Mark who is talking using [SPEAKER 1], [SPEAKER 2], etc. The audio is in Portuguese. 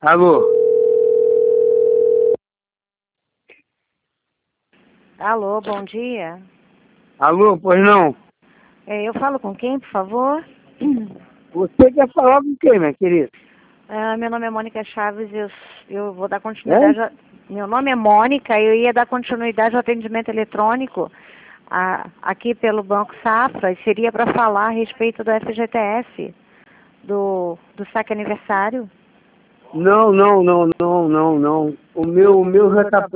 [SPEAKER 1] Alô?
[SPEAKER 2] Alô, bom dia.
[SPEAKER 1] Alô, pois não?
[SPEAKER 2] Eu falo com quem, por favor?
[SPEAKER 1] Você quer falar com quem, minha querida?
[SPEAKER 2] Meu nome é Mônica Chaves, eu vou dar
[SPEAKER 1] É?
[SPEAKER 2] continuidade. Meu nome é Mônica, eu ia dar continuidade ao atendimento eletrônico aqui pelo Banco Safra, e seria para falar a respeito do FGTS, do saque aniversário.
[SPEAKER 1] Não. O meu já tá